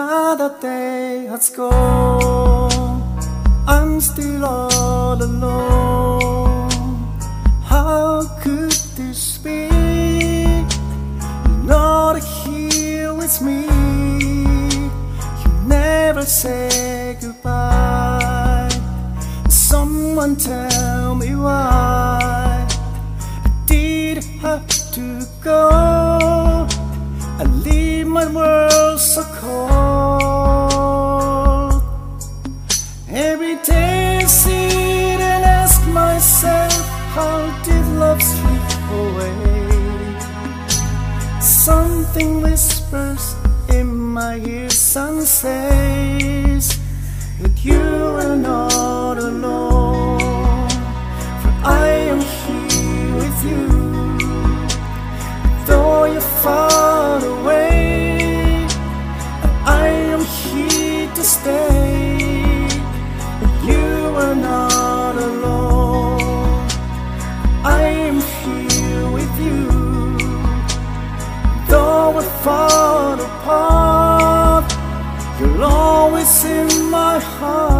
Another day has gone, I'm still all alone. How could this be? You're not here with me. You never say goodbye. Someone tell me why I did have to go. I leave my world so cold. Every day I sit and ask myself, how did love slip away? Something whispers in my ears and says that you are not alone. For I am here with you, though you're far away, and I am here to stay. But you are not alone. I am here with you, though we're far apart. You're always in my heart.